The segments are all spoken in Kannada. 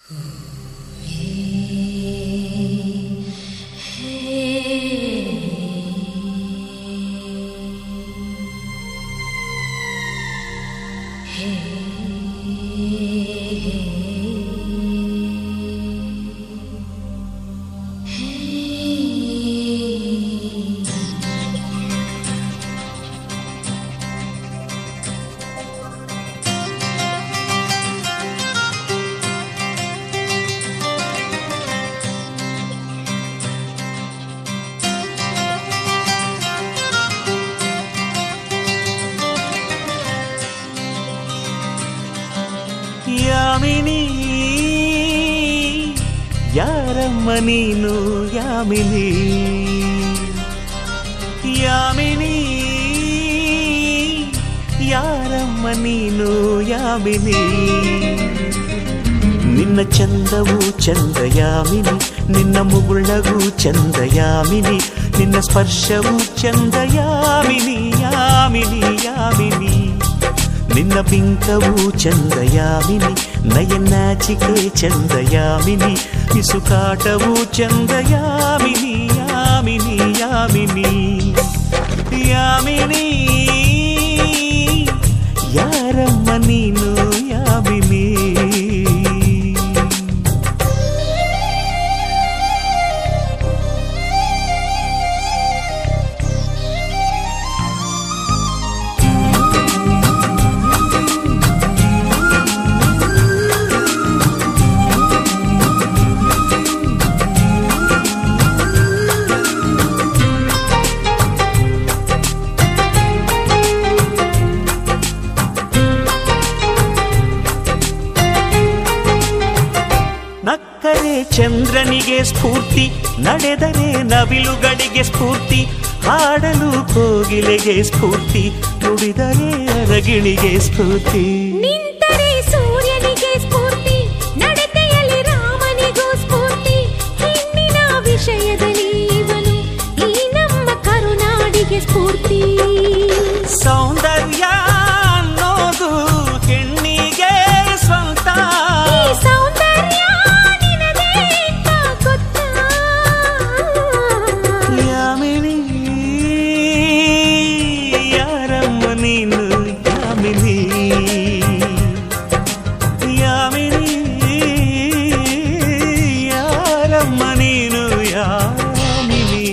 ಯಾಮಿನಿ ಯಾರಮ್ಮ ನೀನು ಯಾಮಿನಿ ಯಾಮಿನಿ ಯಾರಮ್ಮ ನೀನು ಯಾಮಿನಿ ನಿನ್ನ ಚಂದವು ಚಂದ ಯಾಮಿನಿ ನಿನ್ನ ಮುಗುಳಗೂ ಚಂದ ಯಾಮಿನಿ ನಿನ್ನ ಸ್ಪರ್ಶವು ಚಂದ ಯಾಮಿನಿ ಯಾಮಿನಿ ಯಾಮಿನಿ ನಿನ್ನ ಬಿಂಕವು ಚಂದ ಯಾಮಿನಿ ನಯನಾಚಿಕೆ ಚಂದ ಯಾಮಿನಿ ಮಿಸುಕಾಟವು ಚಂದ ಯಾಮಿನಿ ಯಾಮಿನಿ ಯಾಮಿನಿ ಯಾಮಿನಿ ಯಾರಮ್ಮ ನೀನು ಯಾಮಿನಿ ನಕ್ಕರೆ ಚಂದ್ರನಿಗೆ ಸ್ಫೂರ್ತಿ ನಡೆದರೆ ನವಿಲುಗಳಿಗೆ ಸ್ಫೂರ್ತಿ ಹಾಡಲು ಕೋಗಿಲೆಗೆ ಸ್ಫೂರ್ತಿ ನುಡಿದರೆ ಅರಗಿಣಿಗೆ ಸ್ಫೂರ್ತಿ ನಿಂತರೆ ಸೂರ್ಯನಿಗೆ ಸ್ಫೂರ್ತಿ ನಡತೆಯಲ್ಲಿ ರಾಮನಿಗೂ ಸ್ಫೂರ್ತಿ ಹೆಣ್ಣಿನ ವಿಷಯದಲ್ಲಿ ಇವನು ಈ ನಮ್ಮ ಕರುನಾಡಿಗೆ ಸ್ಫೂರ್ತಿ ಸೌಂದರ್ಯ ಅನ್ನೋದು ಹೆಣ್ಣಿಗೆ ಸ್ವಂತ ಯಾಮಿನಿ ಯಾರಮ್ಮ ನೀನು ಯಾಮಿನಿ ಯಾಮಿನಿ ಯಾರಮ್ಮ ನೀನು ಯಾಮಿನಿ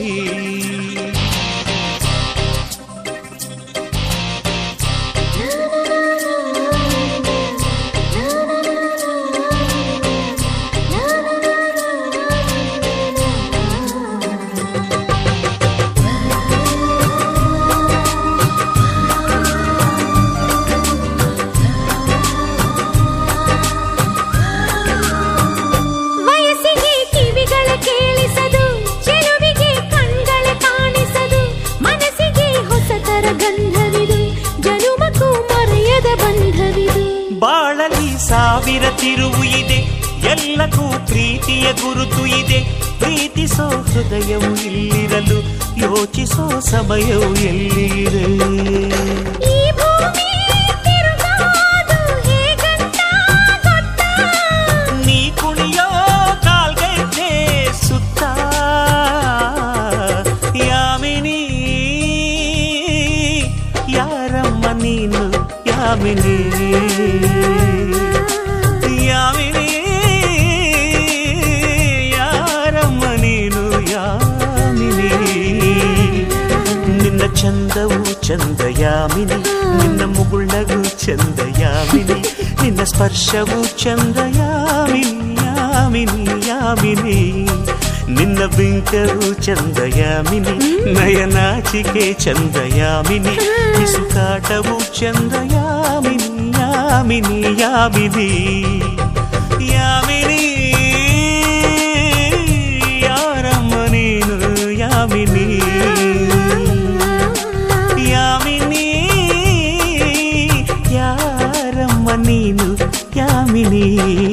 ಬಾಳಲಿ ಸಾವಿರ ತಿರುವು ಇದೆ ಎಲ್ಲಕ್ಕೂ ಪ್ರೀತಿಯ ಗುರುತು ಇದೆ ಪ್ರೀತಿಸೋ ಹೃದಯವು ಇಲ್ಲಿರಲು ಯೋಚಿಸೋ ಸಮಯವು ಎಲ್ಲಿದೆ ನೀ ಕುಣಿಯೋ ಕಾಲ್ಗೆಜ್ಜೆ ಸುತ್ತ ಯಾಮಿನಿ ಯಾರಮ್ಮ ನೀನು ಯಾಮಿನಿ ಯಾಮಿನಿ ಯಾರಮ್ಮ ನೀನು ಯಾಮಿನಿ ನಿನ್ನ ಚಂದವು ಚಂದ ಯಾಮಿನಿ ನಿನ್ನ ಮುಗುಳಗೂ ಚಂದ ಯಾಮಿನಿ ನಿನ್ನ ಸ್ಪರ್ಶವು ಚಂದ ಯಾಮಿನಿ ಯಾಮಿನಿ ಯಾಮಿನಿ ನಿನ್ನ ಬಿಂಕವು ಚಂದ ಯಾಮಿನಿ ನಯನಾಚಿಕೆ ಚಂದ ಯಾಮಿನಿ ಮಿಸುಕಾಟವು ಚಂದ ಯಾಮಿನಿ ಯಾಮಿನಿ ಯಾಮಿನಿ ಯಾಮಿನಿ ಯಾರಮ್ಮ ನೀನು ಯಾಮಿನಿ ಯಾಮಿನಿ ಯಾರಮ್ಮ ನೀನು ಯಾಮಿನಿ